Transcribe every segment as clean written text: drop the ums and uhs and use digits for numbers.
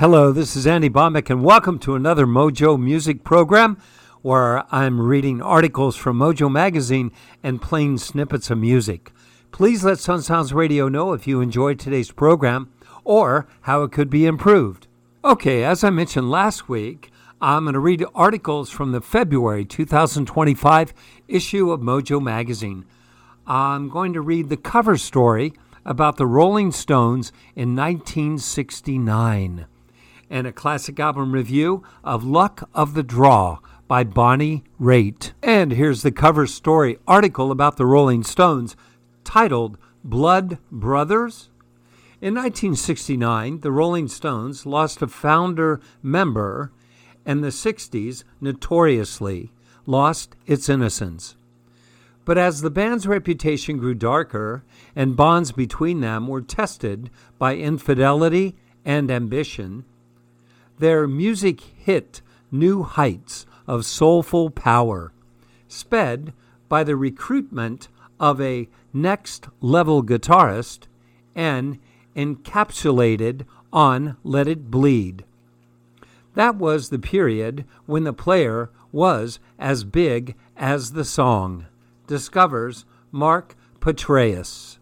Hello, this is Andy Bombeck, and welcome to another Mojo Music program where I'm reading articles from Mojo Magazine and playing snippets of music. Please let Sun Sounds Radio know if you enjoyed today's program or how it could be improved. Okay, as I mentioned last week, I'm going to read articles from the February 2025 issue of Mojo Magazine. I'm going to read the cover story about the Rolling Stones in 1969. And a classic album review of Luck of the Draw by Bonnie Raitt. And here's the cover story article about the Rolling Stones titled Blood Brothers. In 1969, the Rolling Stones lost a founder member, and the 60s notoriously lost its innocence. But as the band's reputation grew darker and bonds between them were tested by infidelity and ambition, their music hit new heights of soulful power, sped by the recruitment of a next-level guitarist and encapsulated on Let It Bleed. That was the period when the player was as big as the song, discovers Mark Petraeus.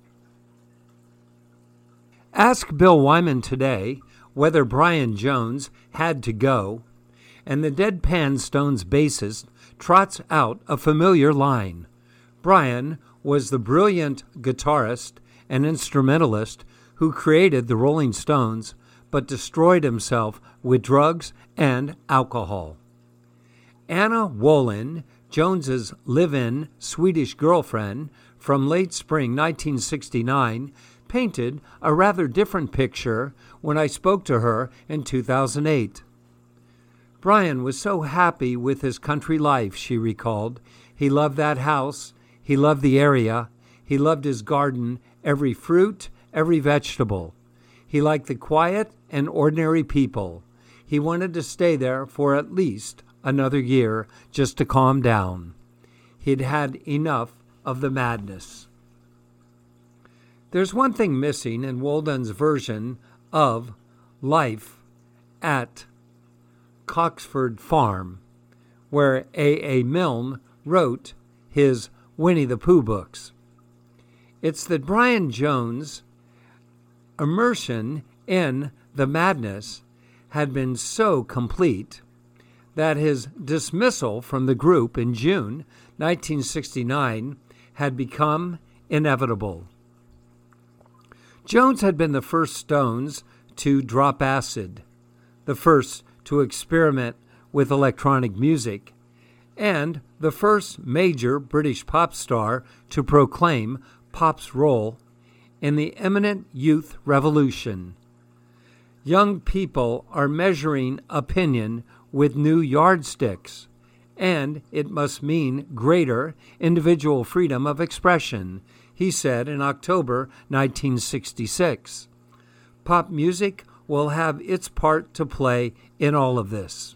Ask Bill Wyman today whether Brian Jones had to go, and the Deadpan Stones bassist trots out a familiar line. Brian was the brilliant guitarist and instrumentalist who created the Rolling Stones, but destroyed himself with drugs and alcohol. Anna Wolin, Jones's live-in Swedish girlfriend from late spring 1969, painted a rather different picture when I spoke to her in 2008. Brian was so happy with his country life, she recalled. He loved that house. He loved the area. He loved his garden, every fruit, every vegetable. He liked the quiet and ordinary people. He wanted to stay there for at least another year just to calm down. He'd had enough of the madness. There's one thing missing in Woldun's version of life at Coxford Farm, where A. Milne wrote his Winnie the Pooh books. It's that Brian Jones' immersion in the madness had been so complete that his dismissal from the group in June 1969 had become inevitable. Jones had been the first Stones to drop acid, the first to experiment with electronic music, and the first major British pop star to proclaim pop's role in the imminent youth revolution. Young people are measuring opinion with new yardsticks, and it must mean greater individual freedom of expression, he said in October 1966. Pop music will have its part to play in all of this.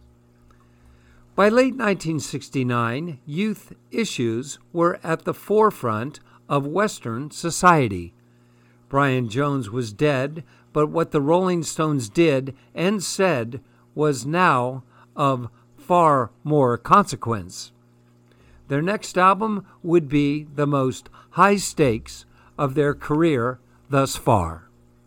By late 1969, youth issues were at the forefront of Western society. Brian Jones was dead, but what the Rolling Stones did and said was now of far more consequence. Their next album would be the most high stakes of their career thus far.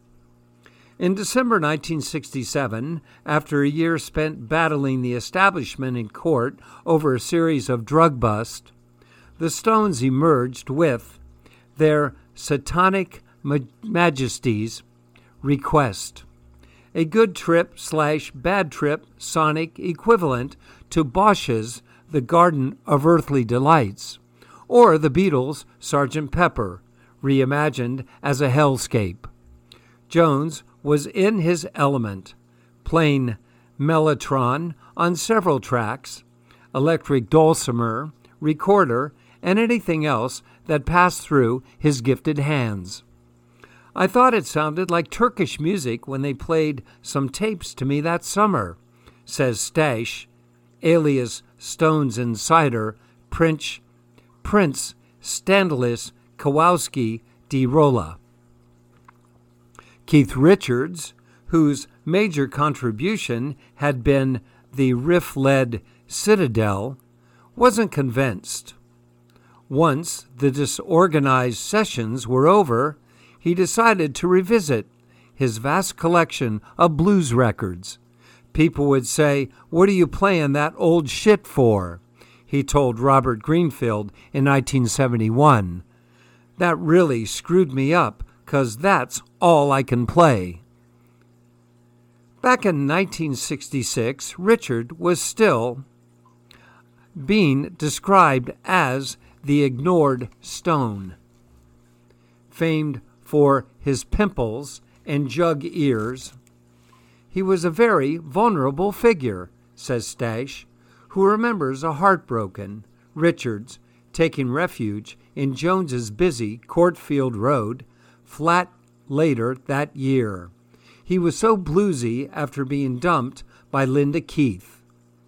In December 1967, after a year spent battling the establishment in court over a series of drug busts, the Stones emerged with their Satanic Majesty's Request, a good trip/bad trip sonic equivalent to Bosch's The Garden of Earthly Delights, or the Beatles' Sgt. Pepper, reimagined as a hellscape. Jones was in his element, playing mellotron on several tracks, electric dulcimer, recorder, and anything else that passed through his gifted hands. I thought it sounded like Turkish music when they played some tapes to me that summer, says Stash, alias Stones Insider, Prince Stanislas Kowalski de Rolla. Keith Richards, whose major contribution had been the riff-led Citadel, wasn't convinced. Once the disorganized sessions were over, he decided to revisit his vast collection of blues records. People would say, "What are you playing that old shit for?" he told Robert Greenfield in 1971. "That really screwed me up, 'cause that's all I can play." Back in 1966, Richard was still being described as the ignored Stone. Famed for his pimples and jug ears, he was a very vulnerable figure, says Stash, who remembers a heartbroken Richards taking refuge in Jones's busy Courtfield Road flat later that year. He was so bluesy after being dumped by Linda Keith.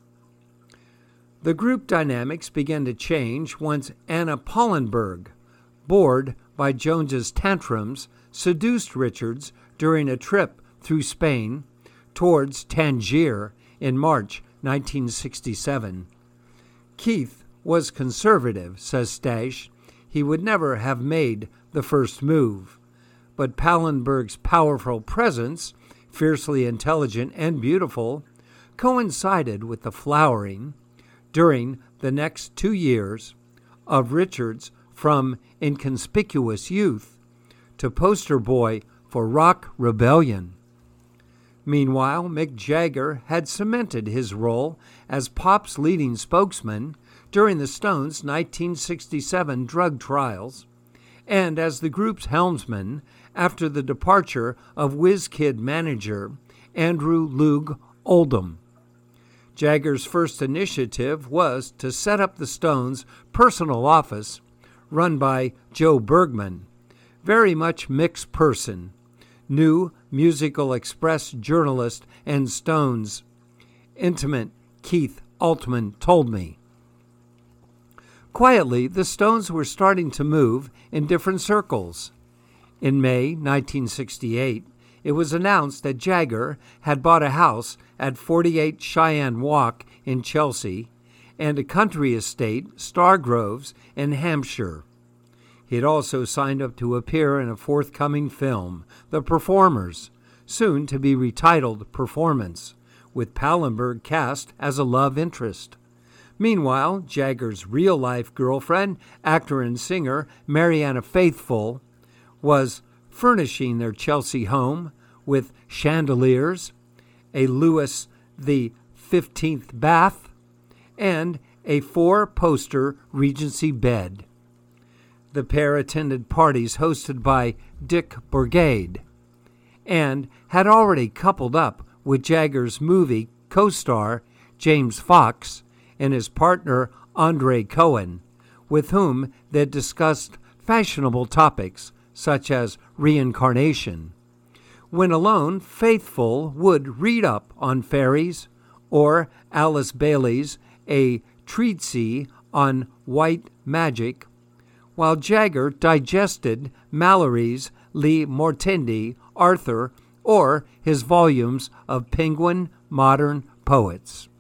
The group dynamics began to change once Anna Pallenberg, bored by Jones's tantrums, seduced Richards during a trip through Spain towards Tangier in March 1967. Keith was conservative, says Stash. He would never have made the first move. But Pallenberg's powerful presence, fiercely intelligent and beautiful, coincided with the flowering, during the next 2 years, of Richards from inconspicuous youth to poster boy for rock rebellion. Meanwhile, Mick Jagger had cemented his role as pop's leading spokesman during the Stones' 1967 drug trials, and as the group's helmsman after the departure of WizKid manager Andrew Loog Oldham. Jagger's first initiative was to set up the Stones' personal office, run by Joe Bergman, very much Mick's person, new Musical Express journalist and Stones intimate Keith Altman told me. Quietly, the Stones were starting to move in different circles. In May 1968, it was announced that Jagger had bought a house at 48 Cheyenne Walk in Chelsea and a country estate, Stargroves, in Hampshire. He had also signed up to appear in a forthcoming film, The Performers, soon to be retitled Performance, with Pallenberg cast as a love interest. Meanwhile, Jagger's real-life girlfriend, actor and singer Mariana Faithfull, was furnishing their Chelsea home with chandeliers, a Louis XV bath, and a 4-poster Regency bed. The pair attended parties hosted by Dick Bourgade and had already coupled up with Jagger's movie co-star James Fox and his partner Andre Cohen, with whom they discussed fashionable topics such as reincarnation. When alone, Faithfull would read up on fairies or Alice Bailey's A Treatise on White Magic, while Jagger digested Mallory's Le Mortendi, Arthur, or his volumes of Penguin Modern Poets.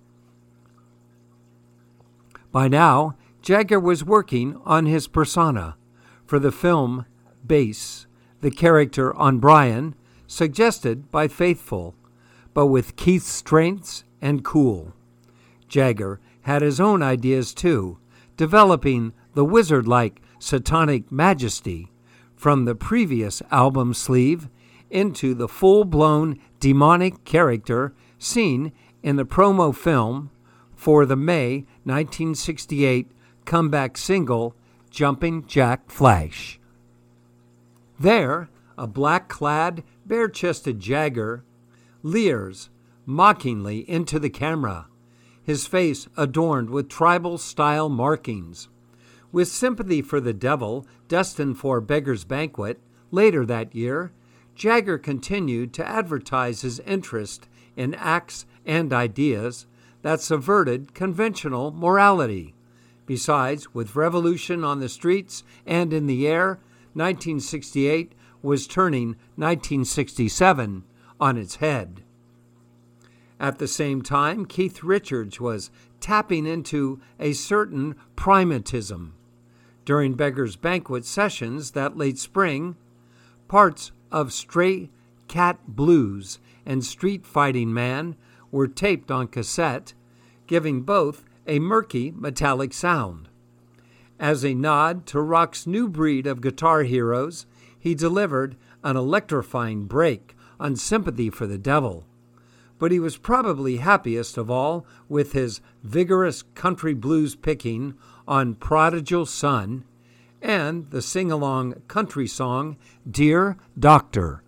By now, Jagger was working on his persona. For the film Bass, the character on Brian, suggested by Faithfull, but with Keith's strengths and cool. Jagger had his own ideas too, developing the wizard-like satanic majesty from the previous album sleeve into the full-blown demonic character seen in the promo film for the May 1968 comeback single Jumping Jack Flash. There, a black-clad, bare-chested Jagger leers mockingly into the camera, his face adorned with tribal-style markings. With Sympathy for the Devil, destined for Beggar's Banquet, later that year, Jagger continued to advertise his interest in acts and ideas that subverted conventional morality. Besides, with Revolution on the Streets and in the Air, 1968 was turning 1967 on its head. At the same time, Keith Richards was tapping into a certain primatism. During Beggar's Banquet sessions that late spring, parts of Stray Cat Blues and Street Fighting Man were taped on cassette, giving both a murky, metallic sound. As a nod to rock's new breed of guitar heroes, he delivered an electrifying break on Sympathy for the Devil. But he was probably happiest of all with his vigorous country blues picking on Prodigal Son and the sing-along country song, Dear Doctor.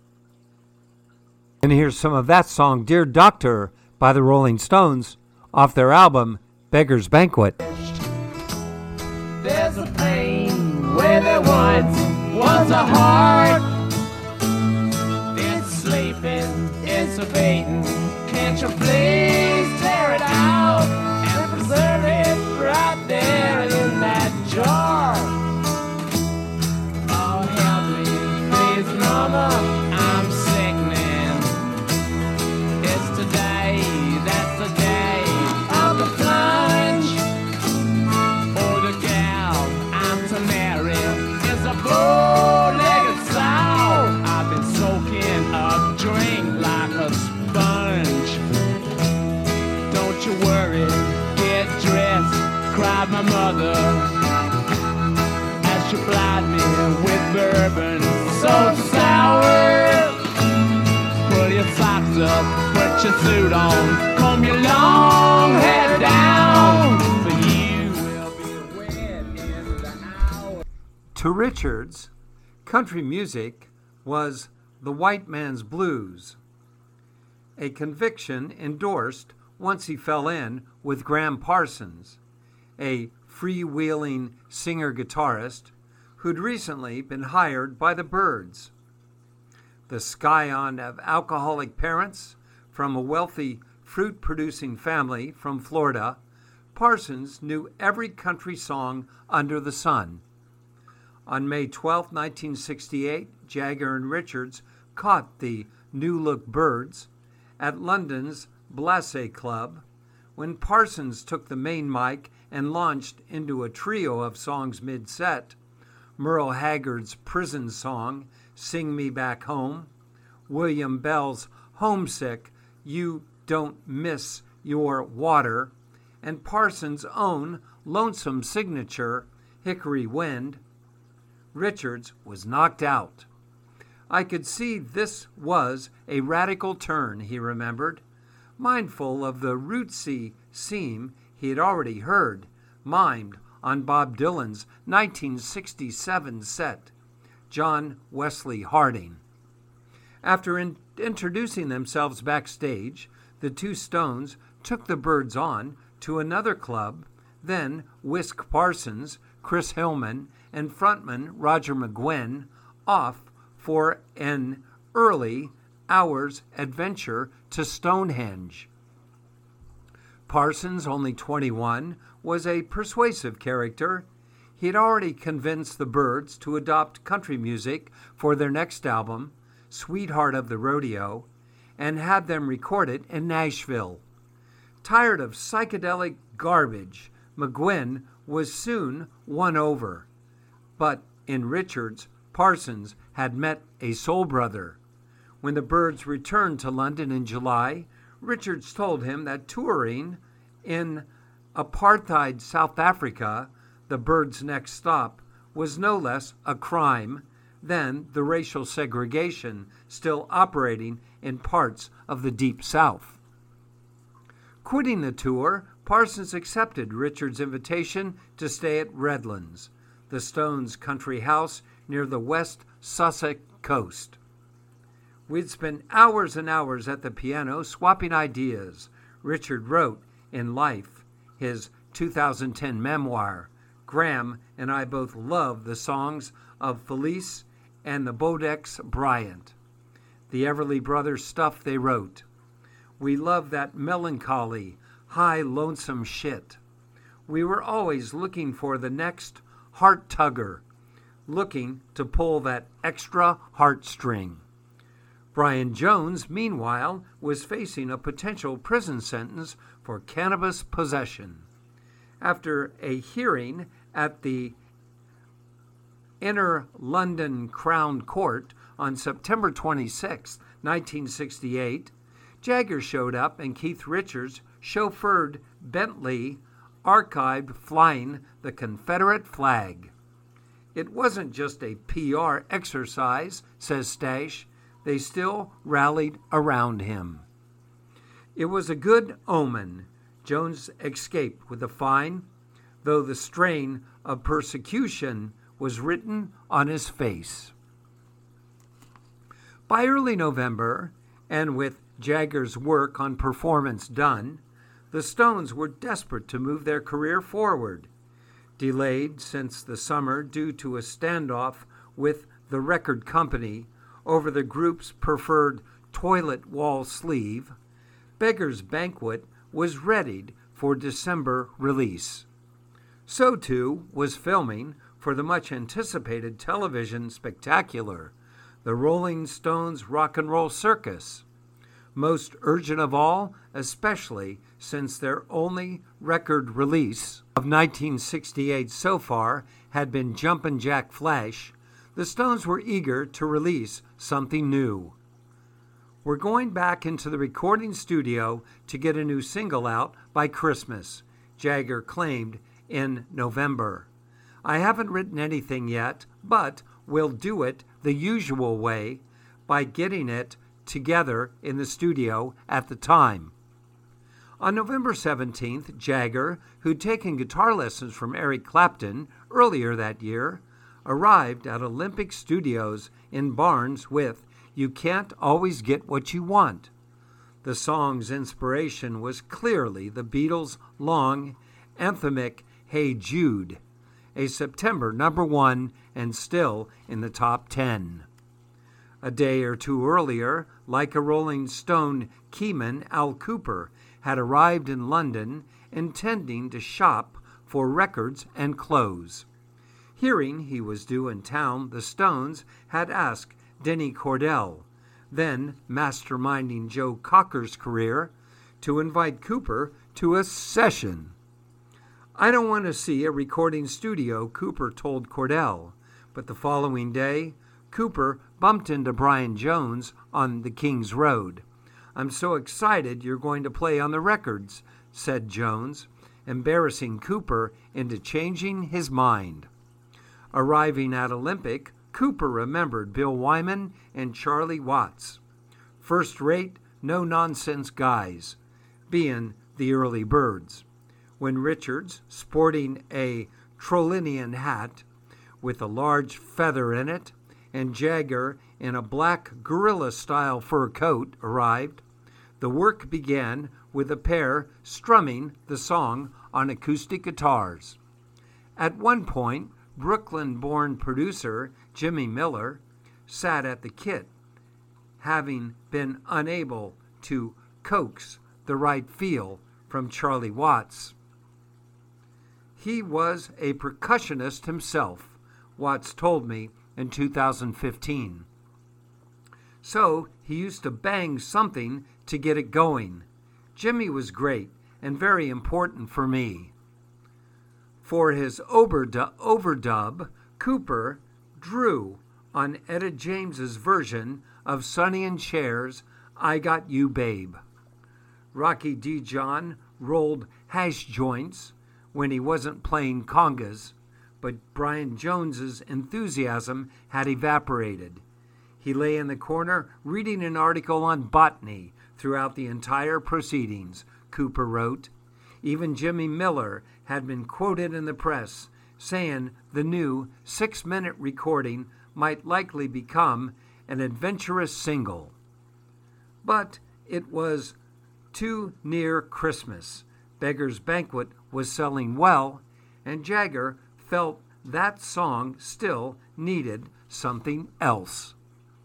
And here's some of that song, Dear Doctor, by the Rolling Stones, off their album, Beggar's Banquet. There's a pain where there once was a heart. It's sleeping, it's a beating. Can't you please tear it out and preserve it right there in that jar? Oh, help me, please, Mama, I'm sickening. It's today, that's the day of the plunge. Oh, the gal I'm to marry is a bow-legged sow. I've been soaking a drink like a sponge. Don't you worry, get dressed, cried my mother, as she plied me with bourbon so sour. Pull your socks up, put your suit on, comb your long hair down, for you will be wet in the hour. To Richards, country music was the white man's blues, a conviction endorsed once he fell in with Graham Parsons, a freewheeling singer-guitarist who'd recently been hired by the Byrds. The scion of alcoholic parents from a wealthy fruit-producing family from Florida, Parsons knew every country song under the sun. On May 12, 1968, Jagger and Richards caught the New Look Byrds at London's Blasé Club when Parsons took the main mic and launched into a trio of songs mid-set: Merle Haggard's prison song, Sing Me Back Home, William Bell's Homesick, You Don't Miss Your Water, and Parsons' own lonesome signature, Hickory Wind. Richards was knocked out. I could see this was a radical turn, he remembered, mindful of the rootsy seam he had already heard, mimed on Bob Dylan's 1967 set, John Wesley Harding. After introducing themselves backstage, the two Stones took the Byrds on to another club, then whisked Parsons, Chris Hillman, and frontman Roger McGuinn off for an early hour's adventure to Stonehenge. Parsons, only 21, was a persuasive character. He had already convinced the Byrds to adopt country music for their next album, Sweetheart of the Rodeo, and had them record it in Nashville. Tired of psychedelic garbage, McGuinn was soon won over. But in Richards, Parsons had met a soul brother. When the Byrds returned to London in July, Richards told him that touring in apartheid South Africa, the Byrds' next stop, was no less a crime than the racial segregation still operating in parts of the Deep South. Quitting the tour, Parsons accepted Richards' invitation to stay at Redlands, the Stones' country house near the West Sussex coast. We'd spent hours and hours at the piano swapping ideas, Richard wrote in Life, his 2010 memoir. Graham and I both loved the songs of Felice and the Bodex Bryant, the Everly Brothers stuff they wrote. We loved that melancholy, high, lonesome shit. We were always looking for the next heart-tugger, looking to pull that extra heartstring. Brian Jones, meanwhile, was facing a potential prison sentence for cannabis possession. After a hearing at the Inner London Crown Court on September 26, 1968, Jagger showed up and Keith Richards chauffeured Bentley, archived flying the Confederate flag. It wasn't just a PR exercise, says Stash. They still rallied around him. It was a good omen. Jones escaped with a fine, though the strain of persecution was written on his face. By early November, and with Jagger's work on Performance done, the Stones were desperate to move their career forward. Delayed since the summer due to a standoff with the record company over the group's preferred toilet wall sleeve, Beggar's Banquet was readied for December release. So too was filming for the much-anticipated television spectacular, The Rolling Stones Rock and Roll Circus. Most urgent of all, especially since their only record release of 1968 so far had been Jumpin' Jack Flash, the Stones were eager to release something new. We're going back into the recording studio to get a new single out by Christmas, Jagger claimed in November. I haven't written anything yet, but we'll do it the usual way by getting it together in the studio at the time. On November 17th, Jagger, who'd taken guitar lessons from Eric Clapton earlier that year, arrived at Olympic Studios in Barnes with You Can't Always Get What You Want. The song's inspiration was clearly the Beatles' long, anthemic Hey Jude, a September #1 and still in the top 10. A day or two earlier, like a Rolling Stone keyman, Al Kooper had arrived in London intending to shop for records and clothes. Hearing he was due in town, the Stones had asked Denny Cordell, then masterminding Joe Cocker's career, to invite Cooper to a session. I don't want to see a recording studio, Cooper told Cordell, but the following day, Cooper bumped into Brian Jones on the King's Road. I'm so excited you're going to play on the records, said Jones, embarrassing Cooper into changing his mind. Arriving at Olympic, Cooper remembered Bill Wyman and Charlie Watts. First-rate, no-nonsense guys, being the early birds. When Richards, sporting a Trollinian hat with a large feather in it, and Jagger in a black gorilla-style fur coat arrived, the work began with the pair strumming the song on acoustic guitars. At one point, Brooklyn-born producer Jimmy Miller sat at the kit, having been unable to coax the right feel from Charlie Watts. He was a percussionist himself, Watts told me in 2015. So he used to bang something to get it going. Jimmy was great and very important for me. For his overdub, Cooper drew on Etta James's version of Sonny and Cher's I Got You Babe. Rocky Dijon rolled hash joints when he wasn't playing congas, but Brian Jones's enthusiasm had evaporated. He lay in the corner reading an article on botany throughout the entire proceedings, Cooper wrote. Even Jimmy Miller had been quoted in the press saying the new 6-minute recording might likely become an adventurous single. But it was too near Christmas. Beggar's Banquet was selling well, and Jagger felt that song still needed something else.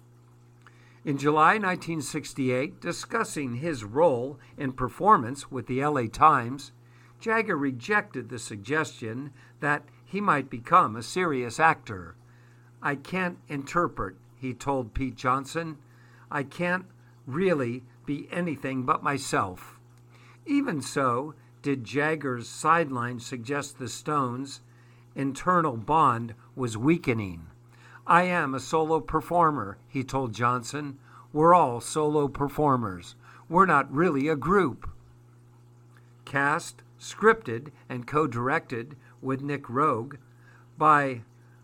In July 1968, discussing his role in Performance with the LA Times, Jagger rejected the suggestion that he might become a serious actor. I can't interpret, he told Pete Johnson. I can't really be anything but myself. Even so, did Jagger's sideline suggest the Stones' internal bond was weakening. I am a solo performer, he told Johnson. We're all solo performers. We're not really a group. Cast, scripted, and co-directed with Nick Rogue by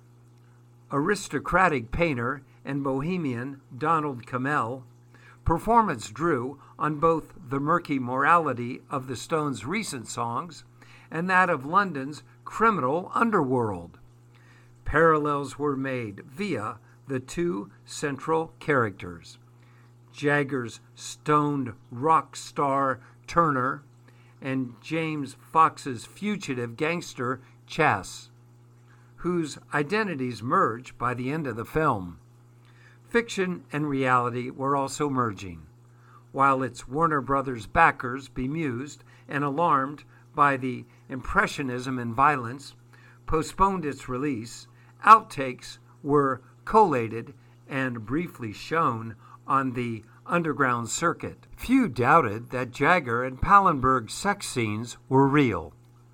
aristocratic painter and bohemian Donald Cammell, performance drew on both the murky morality of the Stones' recent songs and that of London's criminal underworld. Parallels were made via the two central characters, Jagger's stoned rock star Turner and James Fox's fugitive gangster Chas, whose identities merge by the end of the film. Fiction and reality were also merging. While its Warner Brothers backers, bemused and alarmed by the impressionism and violence, postponed its release, outtakes were collated and briefly shown on the underground circuit. Few doubted that Jagger and Pallenberg's sex scenes were real.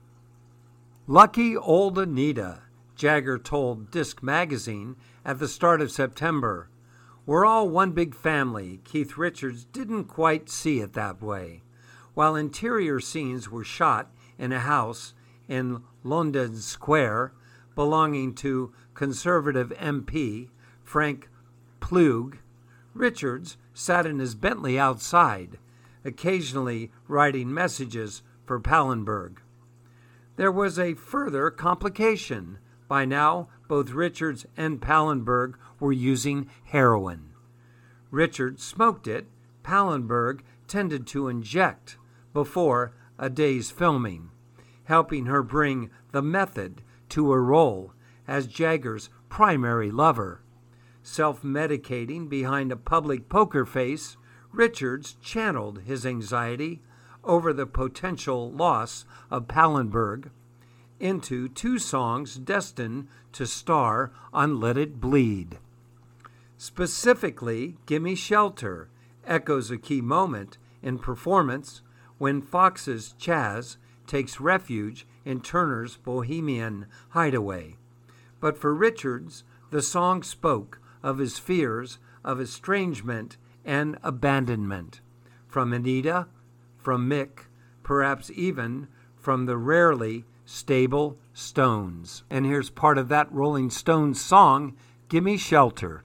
Lucky old Anita, Jagger told Disc Magazine at the start of September. We're all one big family. Keith Richards didn't quite see it that way. While interior scenes were shot in a house in London Square belonging to Conservative MP Frank Plug, Richards sat in his Bentley outside, occasionally writing messages for Pallenberg. There was a further complication. By now, both Richards and Pallenberg were using heroin. Richards smoked it. Pallenberg tended to inject before a day's filming, helping her bring the method to her role as Jagger's primary lover. Self-medicating behind a public poker face, Richards channeled his anxiety over the potential loss of Pallenberg into two songs destined to star on Let It Bleed. Specifically, Gimme Shelter echoes a key moment in performance when Fox's Chas takes refuge in Turner's bohemian hideaway. But for Richards, the song spoke of his fears of estrangement and abandonment from Anita, from Mick, perhaps even from the rarely stable Stones. And here's part of that Rolling Stones song, Gimme Shelter.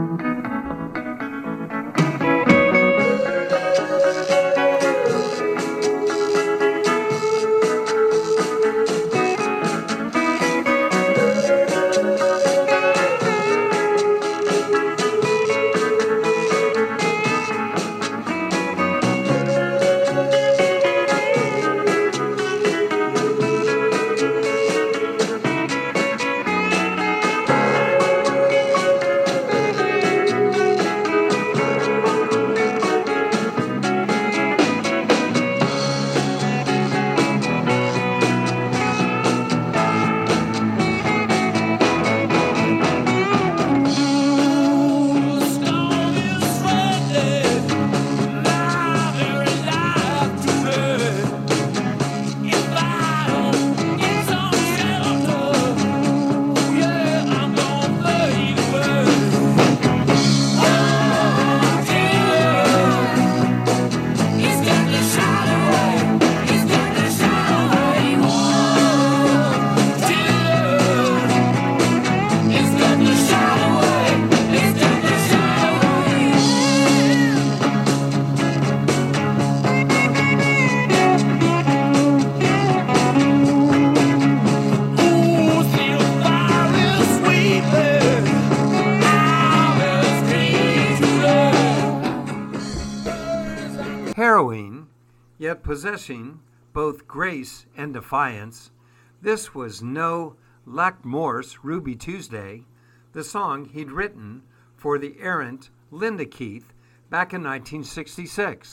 Harrowing, yet possessing both grace and defiance, this was no Lackmorse Ruby Tuesday, the song he'd written for the errant Linda Keith back in 1966.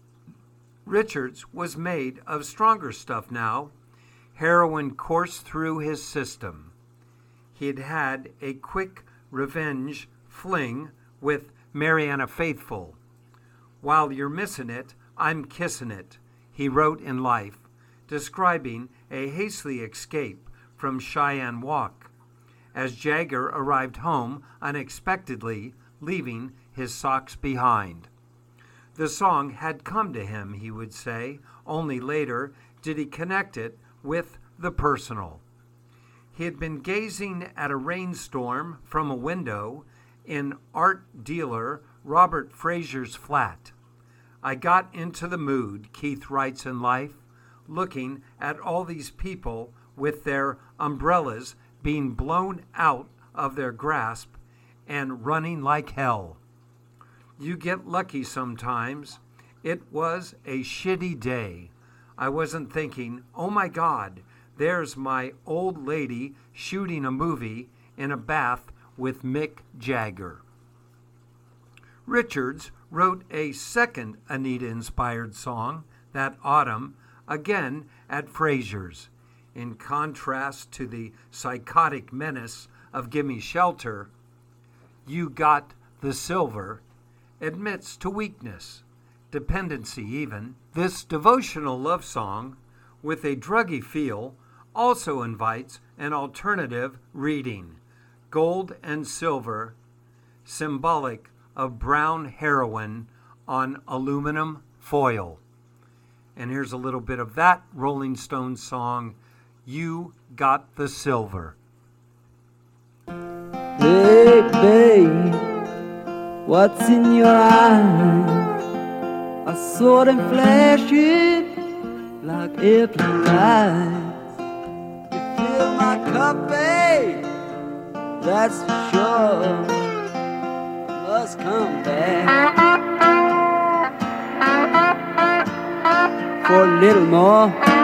Richards was made of stronger stuff now. Heroin coursed through his system. He'd had a quick revenge fling with Mariana Faithfull. "While you're missing it, I'm kissing it," he wrote in Life, describing a hasty escape from Cheyenne Walk, as Jagger arrived home unexpectedly, leaving his socks behind. The song had come to him, he would say, only later did he connect it with the personal. He had been gazing at a rainstorm from a window in art dealer Robert Frazier's flat. "I got into the mood," Keith writes in Life, looking at all these people with their umbrellas being blown out of their grasp and running like hell. You get lucky sometimes. It was a shitty day. I wasn't thinking, oh my God, there's my old lady shooting a movie in a bath with Mick Jagger. Richards wrote a second Anita-inspired song that autumn, again at Frazier's. In contrast to the psychotic menace of Gimme Shelter, You Got the Silver admits to weakness, dependency even. This devotional love song, with a druggy feel, also invites an alternative reading. Gold and silver, symbolic of brown heroin on aluminum foil. And here's a little bit of that Rolling Stones song, You Got the Silver. Hey, babe, what's in your eyes? I saw them flashing like airplane lights. You fill my cup, babe, that's for sure. Must come back for a little more.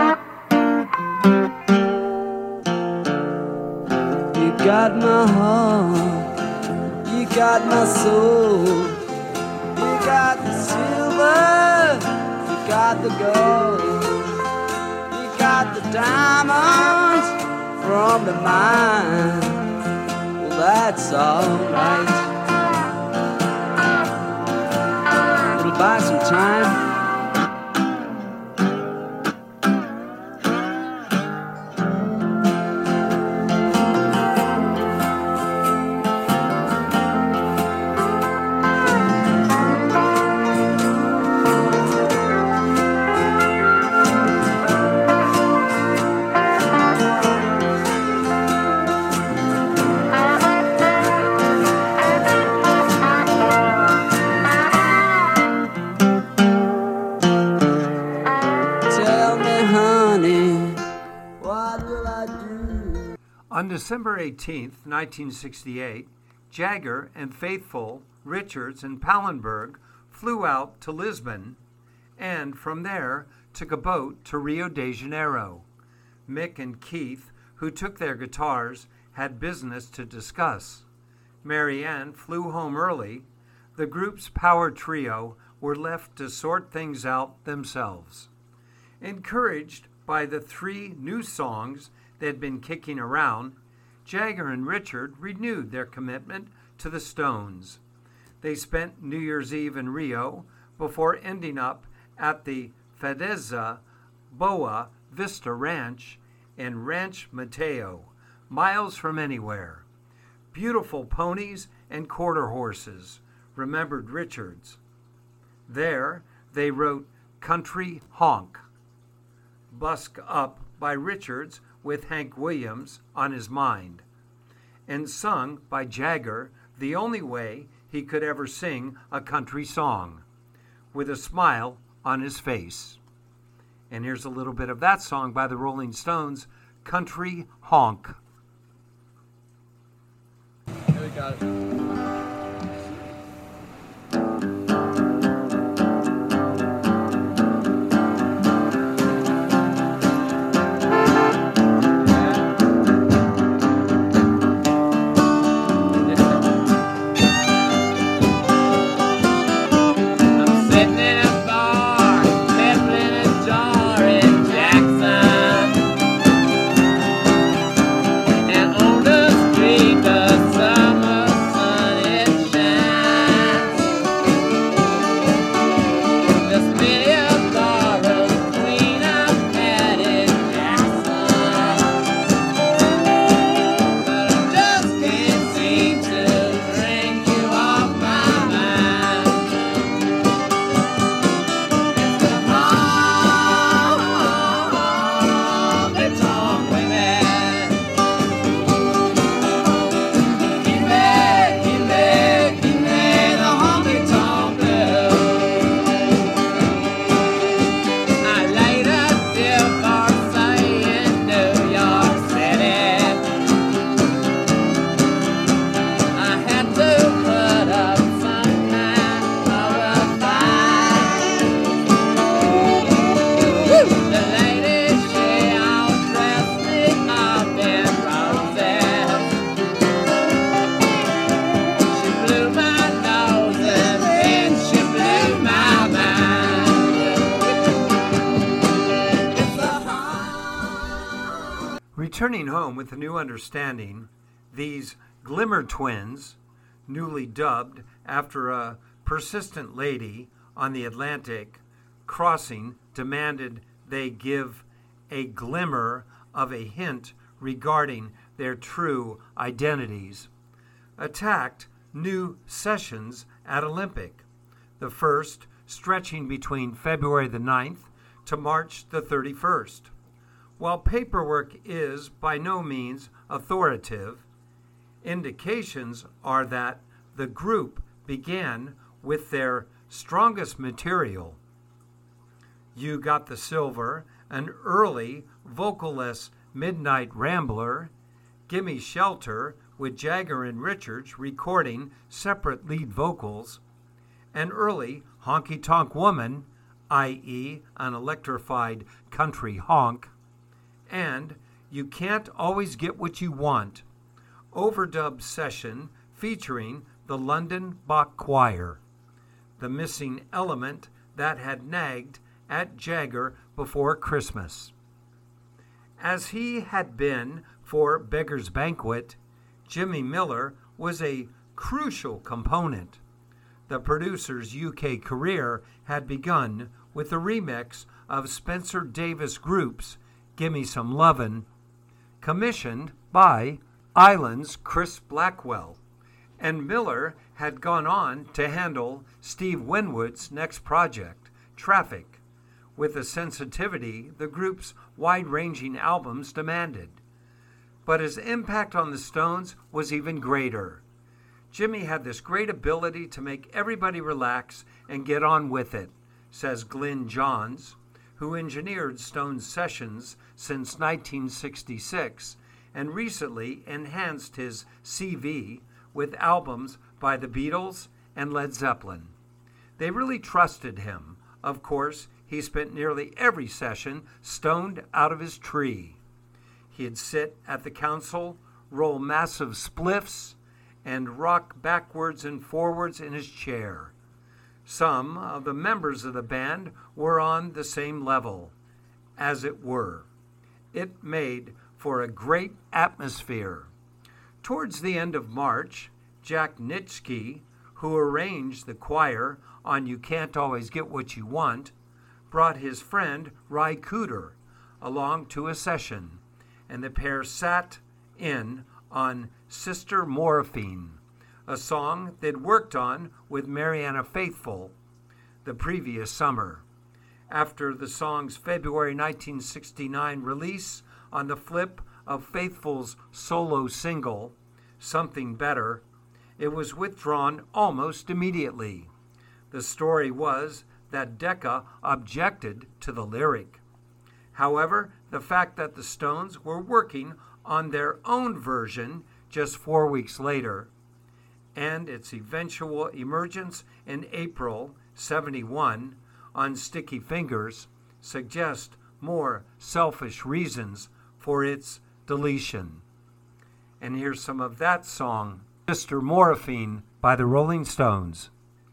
You got my heart, you got my soul, you got the silver, you got the gold, you got the diamonds from the mine. Well, that's alright. It'll buy some time. On December 18, 1968, Jagger and Faithfull, Richards, and Pallenberg flew out to Lisbon and from there took a boat to Rio de Janeiro. Mick and Keith, who took their guitars, had business to discuss. Marianne flew home early. The group's power trio were left to sort things out themselves. Encouraged by the 3 new songs they'd been kicking around, Jagger and Richard renewed their commitment to the Stones. They spent New Year's Eve in Rio before ending up at the Fadeza Boa Vista Ranch in Ranch Mateo, miles from anywhere. Beautiful ponies and quarter horses, remembered Richards. There they wrote Country Honk, Busk Up by Richards with Hank Williams on his mind, and sung by Jagger the only way he could ever sing a country song, with a smile on his face. And here's a little bit of that song by the Rolling Stones, Country Honk. There we got it. Summer sun Returning home with a new understanding, these Glimmer twins, newly dubbed after a persistent lady on the Atlantic crossing, demanded they give a glimmer of a hint regarding their true identities, attacked new sessions at Olympic, the first stretching between February the 9th to March the 31st. While paperwork is by no means authoritative, indications are that the group began with their strongest material, You Got the Silver, an early vocalless Midnight Rambler, Gimme Shelter with Jagger and Richards recording separate lead vocals, an early Honky Tonk Woman, i.e. an electrified country honk, and You Can't Always Get What You Want, overdub session featuring the London Bach Choir, the missing element that had nagged at Jagger before Christmas. As he had been for Beggar's Banquet, Jimmy Miller was a crucial component. The producer's UK career had begun with a remix of Spencer Davis Group's Gimme Some Lovin', commissioned by Island's Chris Blackwell, and Miller had gone on to handle Steve Winwood's next project, Traffic, with the sensitivity the group's wide-ranging albums demanded. But his impact on the Stones was even greater. Jimmy had this great ability to make everybody relax and get on with it, says Glyn Johns, who engineered Stones sessions since 1966 and recently enhanced his CV with albums by the Beatles and Led Zeppelin. They really trusted him. Of course, he spent nearly every session stoned out of his tree. He'd sit at the console, roll massive spliffs, and rock backwards and forwards in his chair. Some of the members of the band were on the same level, as it were. It made for a great atmosphere. Towards the end of March, Jack Nitschke, who arranged the choir on You Can't Always Get What You Want, brought his friend Ry Cooder along to a session, and the pair sat in on Sister Morphine, a song they'd worked on with Mariana Faithfull the previous summer. After the song's February 1969 release on the flip of Faithfull's solo single, Something Better, it was withdrawn almost immediately. The story was that Decca objected to the lyric. However, the fact that the Stones were working on their own version just 4 weeks later, and its eventual emergence in April '71 on Sticky Fingers, suggest more selfish reasons for its deletion. And here's some of that song, Sister Morphine by the Rolling Stones.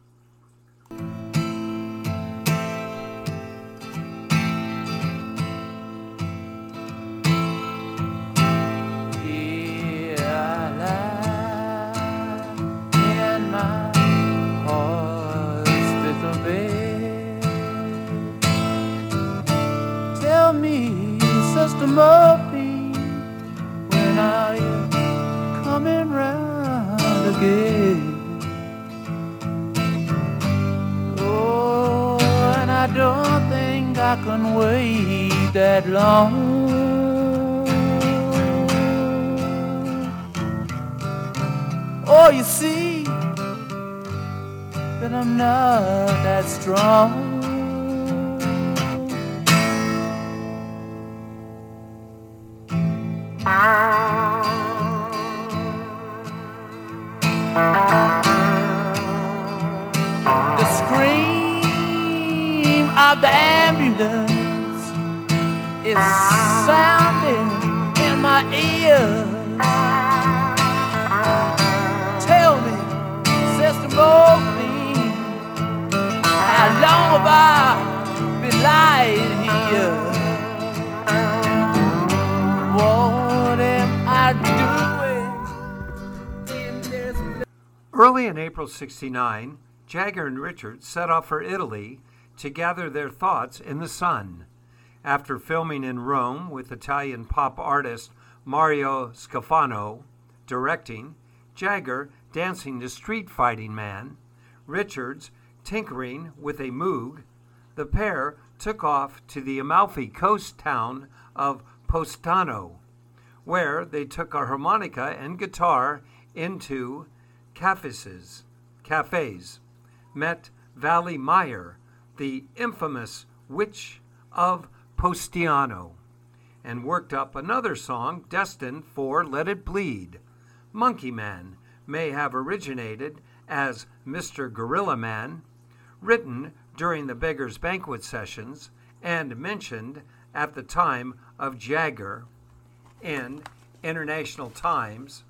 Sister Morphine, when are you coming round again? Oh, and I don't think I can wait that long. Oh, you see that I'm not that strong. The scream of the ambulance is sounding in my ear. Tell me, Sister Morphine, how long have I been lying here? Whoa. Early in April '69, Jagger and Richards set off for Italy to gather their thoughts in the sun. After filming in Rome with Italian pop artist Mario Scafano directing, Jagger dancing to Street Fighting Man, Richards tinkering with a Moog, the pair took off to the Amalfi coast town of Postano, where they took a harmonica and guitar into cafes, met Valley Meyer, the infamous Witch of Postiano, and worked up another song destined for Let It Bleed. Monkey Man may have originated as Mr. Gorilla Man, written during the Beggars Banquet sessions and mentioned at the time of Jagger in International Times,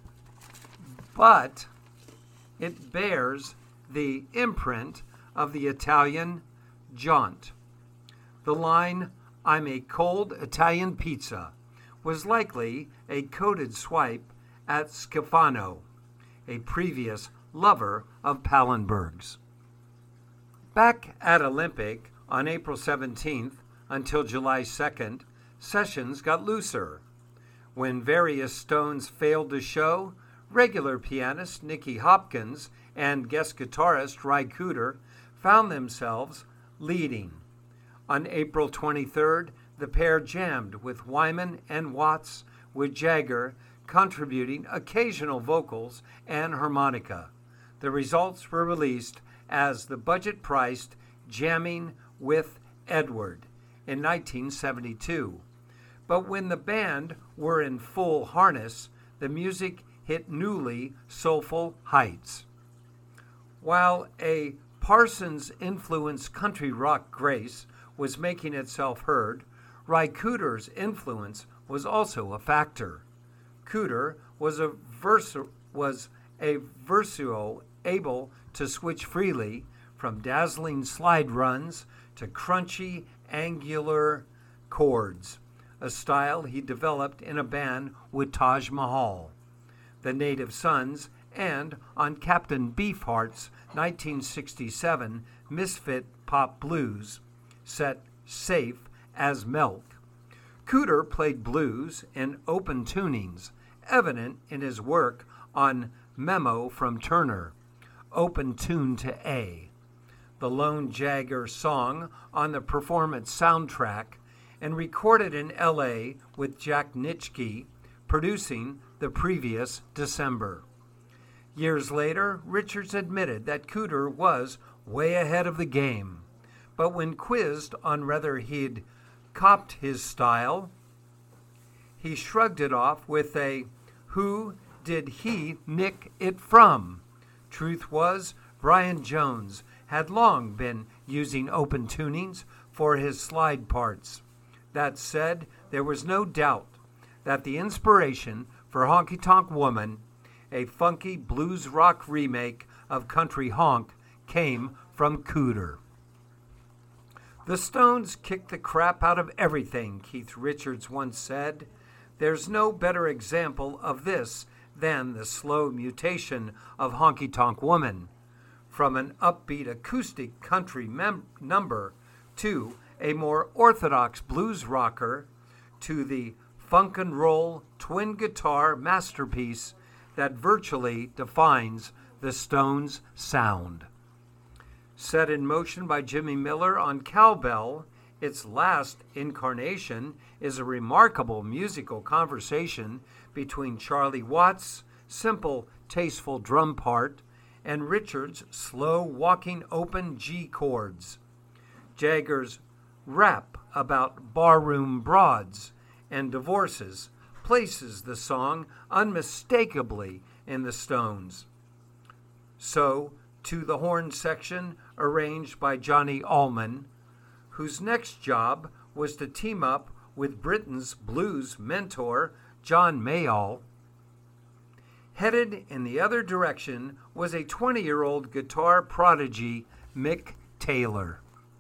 but it bears the imprint of the Italian jaunt. The line, "I'm a cold Italian pizza," was likely a coded swipe at Scafano, a previous lover of Pallenberg's. Back at Olympic on April 17th until July 2nd, sessions got looser. When various Stones failed to show, regular pianist Nicky Hopkins and guest guitarist Ry Cooder found themselves leading. On April 23rd, the pair jammed with Wyman and Watts, with Jagger contributing occasional vocals and harmonica. The results were released as the budget-priced Jamming with Edward in 1972. But when the band were in full harness, the music hit newly soulful heights. While a Parsons-influenced country rock grace was making itself heard, Ry Cooder's influence was also a factor. Cooder was a virtuoso able to switch freely from dazzling slide runs to crunchy, angular chords, a style he developed in a band with Taj Mahal, the Native Sons, and on Captain Beefheart's 1967 misfit pop blues set Safe as Milk. Cooder played blues in open tunings, evident in his work on Memo from Turner, Open Tune to A, the Lone Jagger song on the performance soundtrack, and recorded in L.A. with Jack Nitschke, producing the previous December. Years later, Richards admitted that Cooder was way ahead of the game, but when quizzed on whether he'd copped his style, he shrugged it off with a, "Who did he nick it from?" Truth was, Brian Jones had long been using open tunings for his slide parts. That said, there was no doubt that the inspiration for Honky Tonk Woman, a funky blues rock remake of Country Honk, came from Cooder. The Stones kicked the crap out of everything, Keith Richards once said. There's no better example of this than the slow mutation of Honky Tonk Woman, from an upbeat acoustic country number to a more orthodox blues rocker to the funk and roll twin guitar masterpiece that virtually defines the Stones' sound. Set in motion by Jimmy Miller on cowbell, its last incarnation is a remarkable musical conversation between Charlie Watts' simple, tasteful drum part and Richards' slow, walking open G chords. Jagger's rap about barroom broads and divorces places the song unmistakably in the Stones. So, to the horn section arranged by Johnny Allman, whose next job was to team up with Britain's blues mentor John Mayall. Headed in the other direction was a 20-year-old guitar prodigy, Mick Taylor.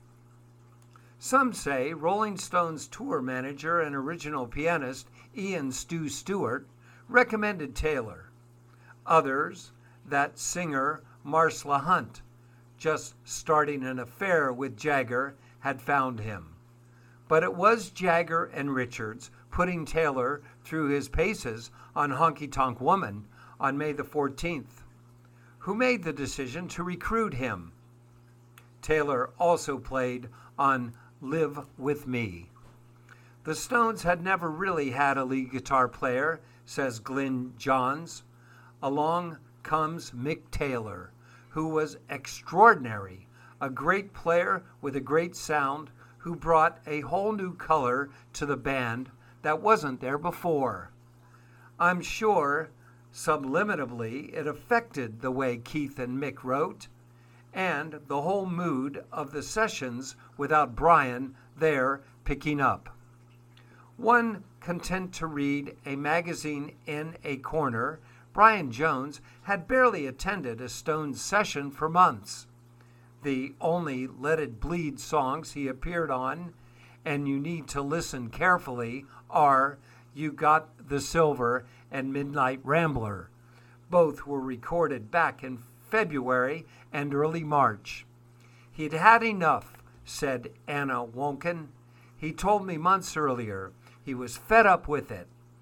Some say Rolling Stones tour manager and original pianist Ian Stu Stewart recommended Taylor. Others that singer Marsla Hunt, just starting an affair with Jagger, had found him. But it was Jagger and Richards putting Taylor through his paces on Honky Tonk Woman on May the 14th, who made the decision to recruit him. Taylor also played on Live With Me. The Stones had never really had a lead guitar player, says Glyn Johns. Along comes Mick Taylor, who was extraordinary, a great player with a great sound, who brought a whole new color to the band that wasn't there before. I'm sure, subliminally, it affected the way Keith and Mick wrote, and the whole mood of the sessions without Brian there picking up. One content to read a magazine in a corner, Brian Jones had barely attended a Stones session for months. The only Let It Bleed songs he appeared on, and you need to listen carefully, are You Got the Silver and Midnight Rambler. Both were recorded back in February and early March. He'd had enough, said Anna Wonken. He told me months earlier he was fed up with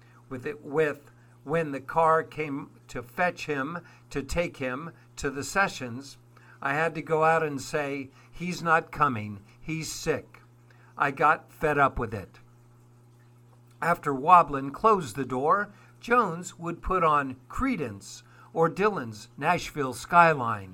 when the car came to fetch him to take him to the sessions. I had to go out and say, he's not coming, he's sick. I got fed up with it. After Woblin closed the door, Jones would put on Creedence or Dylan's Nashville Skyline.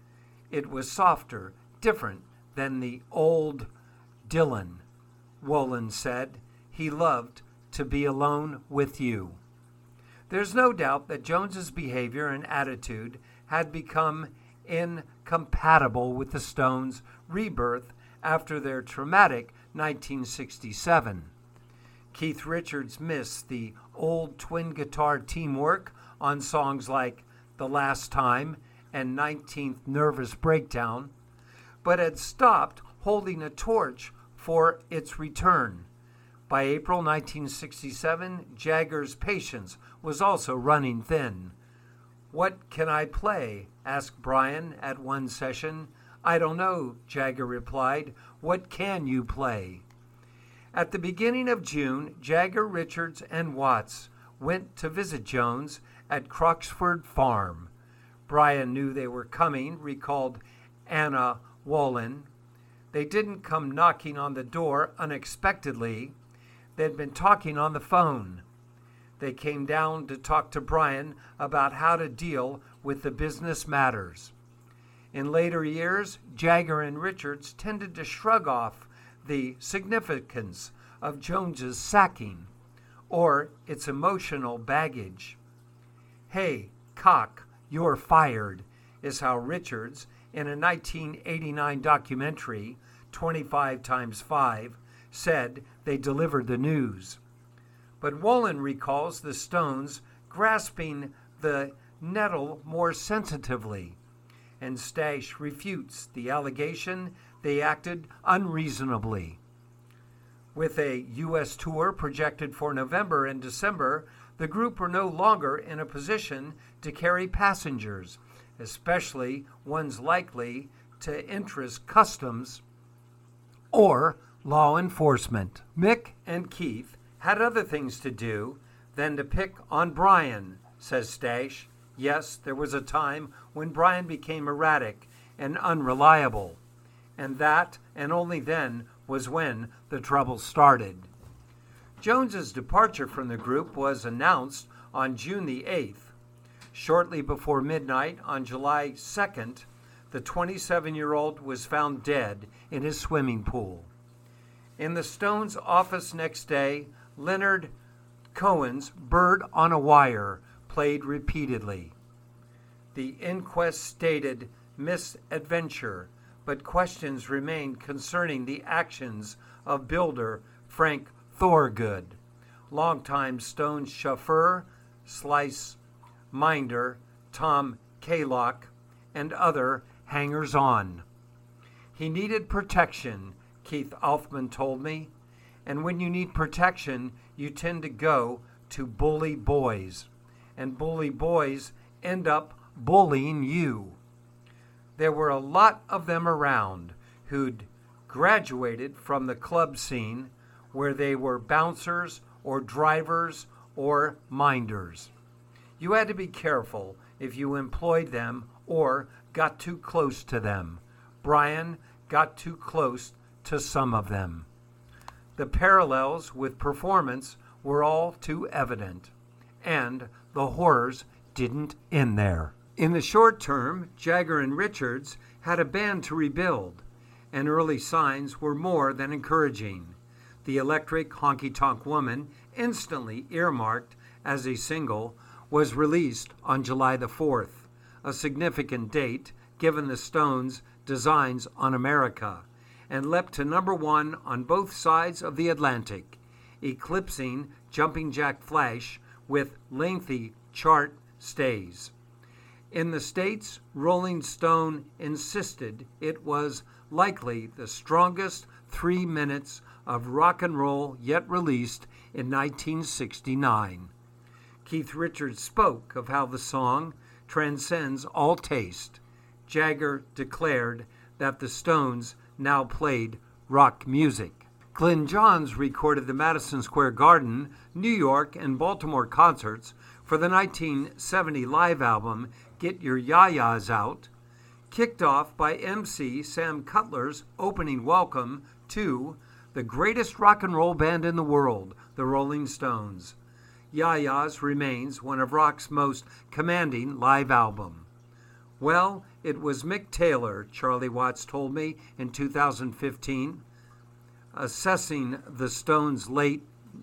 It was softer, different than the old Dylan. Wolin said he loved to be alone with you. There's no doubt that Jones's behavior and attitude had become incompatible with the Stones' rebirth after their traumatic 1967. Keith Richards missed the old twin guitar teamwork on songs like The Last Time and 19th Nervous Breakdown, but had stopped holding a torch for its return. By April 1967, Jagger's patience was also running thin. "What can I play?" asked Brian at one session. "I don't know," Jagger replied. "What can you play?" At the beginning of June, Jagger, Richards, and Watts went to visit Jones at Croxford Farm. Brian knew they were coming, recalled Anna Wolin. They didn't come knocking on the door unexpectedly. They'd been talking on the phone. They came down to talk to Brian about how to deal with the business matters. In later years, Jagger and Richards tended to shrug off the significance of Jones's sacking or its emotional baggage. "Hey, cock, you're fired," is how Richards, in a 1989 documentary, 25 times 5, said they delivered the news. But Wolin recalls the Stones grasping the nettle more sensitively, and Stash refutes the allegation they acted unreasonably. With a U.S. tour projected for November and December, the group were no longer in a position to carry passengers, especially ones likely to interest customs or law enforcement. Mick and Keith had other things to do than to pick on Brian, says Stash. Yes, there was a time when Brian became erratic and unreliable, and that, and only then, was when the trouble started. Jones's departure from the group was announced on June the 8th. Shortly before midnight on July 2nd, the 27-year-old was found dead in his swimming pool. In the Stones' office next day, Leonard Cohen's Bird on a Wire played repeatedly. The inquest stated misadventure, but questions remained concerning the actions of builder Frank Thorgood, longtime Stones chauffeur, Slice Minder, Tom Kaylock, and other hangers-on. He needed protection, Keith Alfman told me, and when you need protection, you tend to go to bully boys, and bully boys end up bullying you. There were a lot of them around who'd graduated from the club scene where they were bouncers or drivers or minders. You had to be careful if you employed them or got too close to them. Brian got too close to some of them. The parallels with performance were all too evident, and the horrors didn't end there. In the short term, Jagger and Richards had a band to rebuild, and early signs were more than encouraging. The Electric Honky Tonk Woman, instantly earmarked as a single, was released on July the 4th, a significant date given the Stones' designs on America, and leapt to number 1 on both sides of the Atlantic, eclipsing Jumping Jack Flash with lengthy chart stays. In the States, Rolling Stone insisted it was likely the strongest 3 minutes of rock and roll yet released in 1969. Keith Richards spoke of how the song transcends all taste. Jagger declared that the Stones now played rock music. Glyn Johns recorded the Madison Square Garden, New York, and Baltimore concerts for the 1970 live album Get Your Ya-Ya's Out, kicked off by MC Sam Cutler's opening welcome to the greatest rock and roll band in the world, the Rolling Stones. Ya-Ya's remains one of rock's most commanding live album. Well, it was Mick Taylor, Charlie Watts told me in 2015, assessing the Stones' late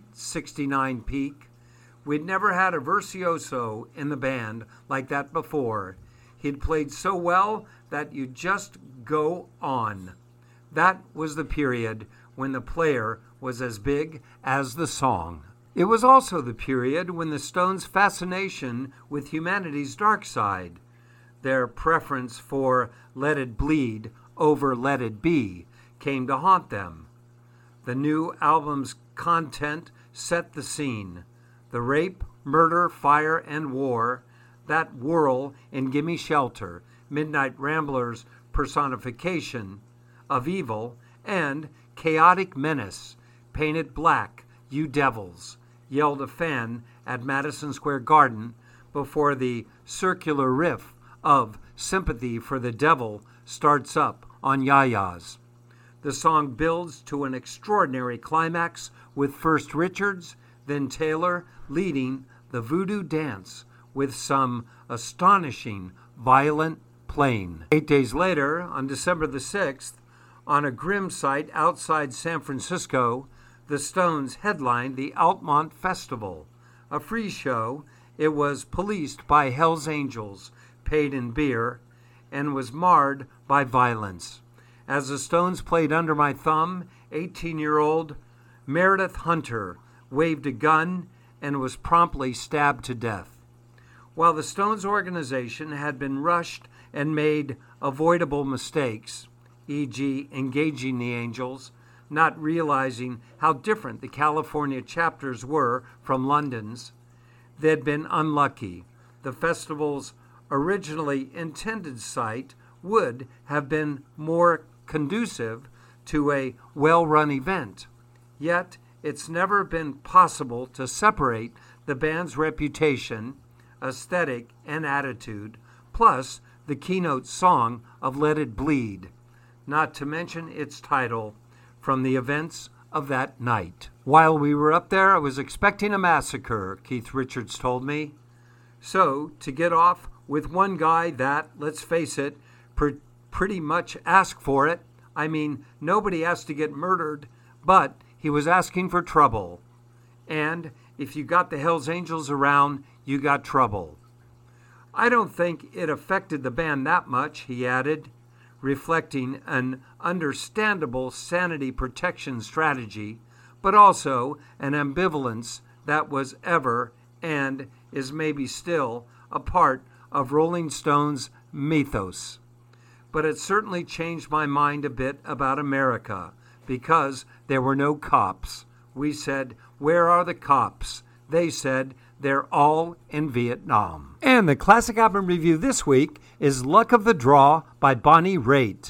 69 peak. We'd never had a virtuoso in the band like that before. He'd played so well that you just go on. That was the period when the player was as big as the song. It was also the period when the Stones' fascination with humanity's dark side, their preference for Let It Bleed over Let It Be, came to haunt them. The new album's content set the scene. The rape, murder, fire, and war, that whirl in Gimme Shelter, Midnight Ramblers' personification of evil, and chaotic menace, Paint It Black, You Devils, yelled a fan at Madison Square Garden before the circular riff of Sympathy for the Devil starts up on Ya-Ya's. The song builds to an extraordinary climax with first Richards, then Taylor leading the voodoo dance with some astonishing violent playing. 8 days later, on December the 6th, on a grim site outside San Francisco, the Stones headlined the Altamont Festival, a free show. It was policed by Hell's Angels, paid in beer, and was marred by violence. As the Stones played Under My Thumb, 18-year-old Meredith Hunter waved a gun and was promptly stabbed to death. While the Stones organization had been rushed and made avoidable mistakes, e.g. engaging the Angels, not realizing how different the California chapters were from London's, they'd been unlucky. The festival's originally intended site would have been more conducive to a well-run event. Yet, it's never been possible to separate the band's reputation, aesthetic, and attitude, plus the keynote song of Let It Bleed, not to mention its title, from the events of that night. While we were up there, I was expecting a massacre, Keith Richards told me. So, to get off with one guy that, let's face it, pretty much asked for it, I mean, nobody asked to get murdered, but he was asking for trouble. And if you got the Hells Angels around, you got trouble. I don't think it affected the band that much, he added, reflecting an understandable sanity protection strategy, but also an ambivalence that was ever and is maybe still a part of Rolling Stones' mythos. But it certainly changed my mind a bit about America, because there were no cops. We said, "Where are the cops?" They said, They're All in Vietnam. And the classic album review this week is Luck of the Draw by Bonnie Raitt.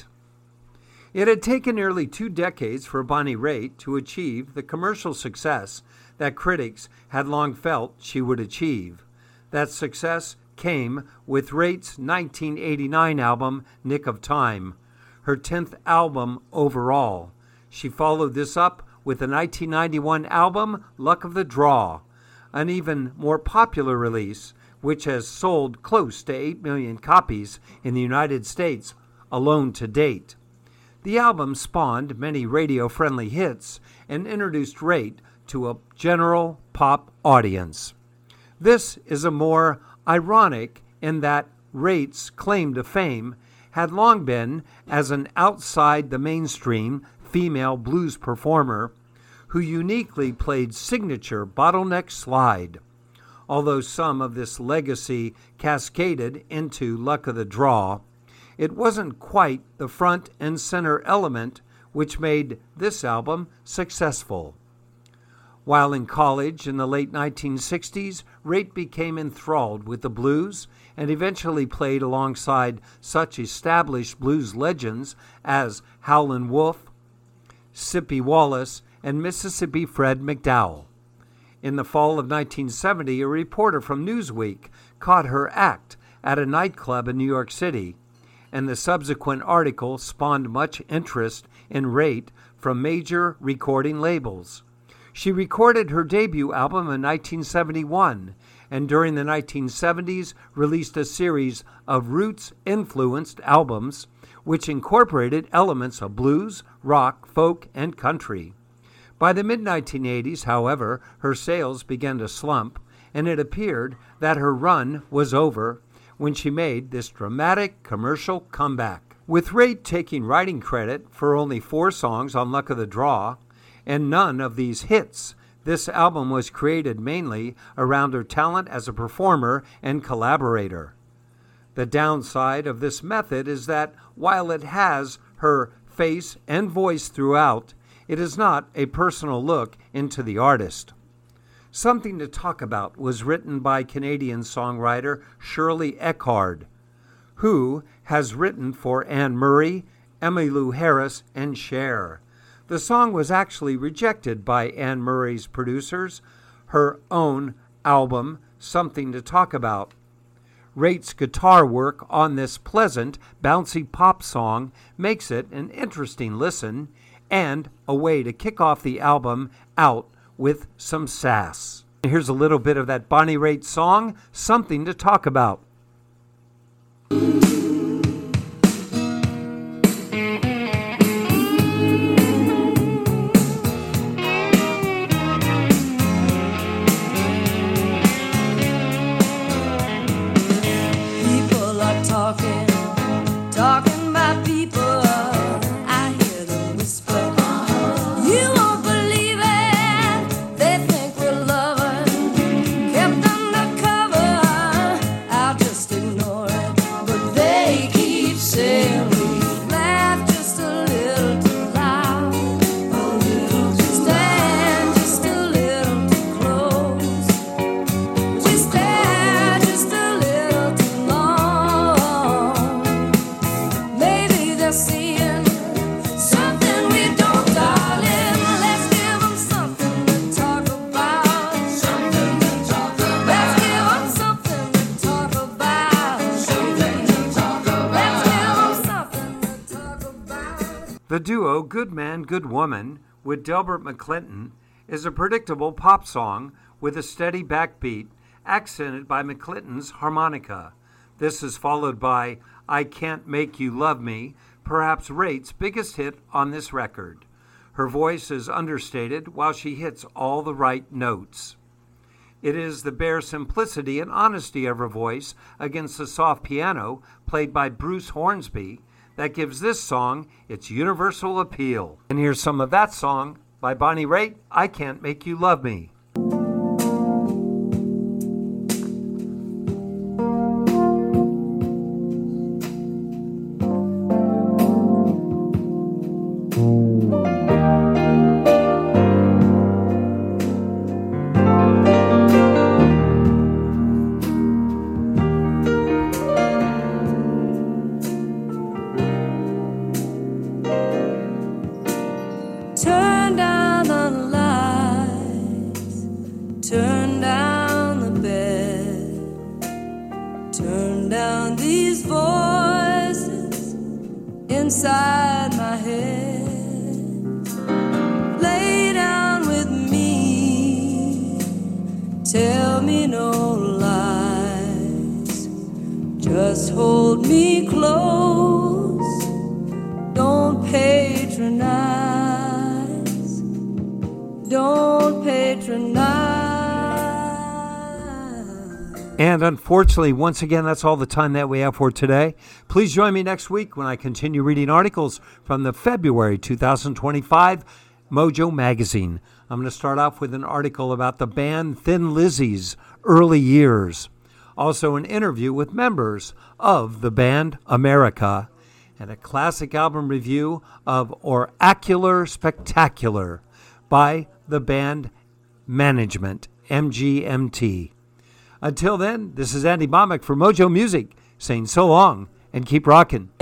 It had taken nearly 2 decades for Bonnie Raitt to achieve the commercial success that critics had long felt she would achieve. That success came with Raitt's 1989 album, Nick of Time, her 10th album overall. She followed this up with the 1991 album, Luck of the Draw, an even more popular release, which has sold close to 8 million copies in the United States alone to date. The album spawned many radio-friendly hits and introduced Raitt to a general pop audience. This is a more ironic in that Raitt's claim to fame had long been as an outside the mainstream female blues performer who uniquely played signature bottleneck slide. Although some of this legacy cascaded into Luck of the Draw, it wasn't quite the front and center element which made this album successful. While in college in the late 1960s, Raitt became enthralled with the blues and eventually played alongside such established blues legends as Howlin' Wolf, Sippy Wallace, and Mississippi Fred McDowell. In the fall of 1970, a reporter from Newsweek caught her act at a nightclub in New York City, and the subsequent article spawned much interest in Raitt from major recording labels. She recorded her debut album in 1971, and during the 1970s released a series of roots-influenced albums which incorporated elements of blues, rock, folk, and country. By the mid-1980s, however, her sales began to slump, and it appeared that her run was over when she made this dramatic commercial comeback. With Raitt taking writing credit for only 4 songs on Luck of the Draw, and none of these hits, this album was created mainly around her talent as a performer and collaborator. The downside of this method is that while it has her face and voice throughout, it is not a personal look into the artist. Something to Talk About was written by Canadian songwriter Shirley Eckhardt, who has written for Anne Murray, Emmylou Harris, and Cher. The song was actually rejected by Anne Murray's producers, her own album, Something to Talk About. Raitt's guitar work on this pleasant, bouncy pop song makes it an interesting listen and a way to kick off the album out with some sass. Here's a little bit of that Bonnie Raitt song, Something to Talk About. Talking about people, I hear them whisper. You won't believe it, they think we're lovers, kept undercover. I'll just ignore it, but they keep saying we laugh just a little too loud, stand just a little too close, we stare just a little too long. Maybe they're seeing something we don't, darling. Let's give them something to talk about. Something to talk about. Let's give them something to talk about. Something to talk about. Let's give them something to talk about. The duo Good Man, Good Woman with Delbert McClinton is a predictable pop song with a steady backbeat accented by McClinton's harmonica. This is followed by I Can't Make You Love Me, perhaps Raitt's biggest hit on this record. Her voice is understated while she hits all the right notes. It is the bare simplicity and honesty of her voice against the soft piano played by Bruce Hornsby that gives this song its universal appeal. And here's some of that song by Bonnie Raitt, I Can't Make You Love Me. inside my head. Lay down with me, tell me no lies, just hold me close, don't patronize, don't patronize. And unfortunately, once again, that's all the time that we have for today. Please join me next week when I continue reading articles from the February 2025 Mojo magazine. I'm going to start off with an article about the band Thin Lizzy's early years. Also an interview with members of the band America. And a classic album review of Oracular Spectacular by the band Management, MGMT. Until then, this is Andy Bomick for Mojo Music, saying so long and keep rockin'.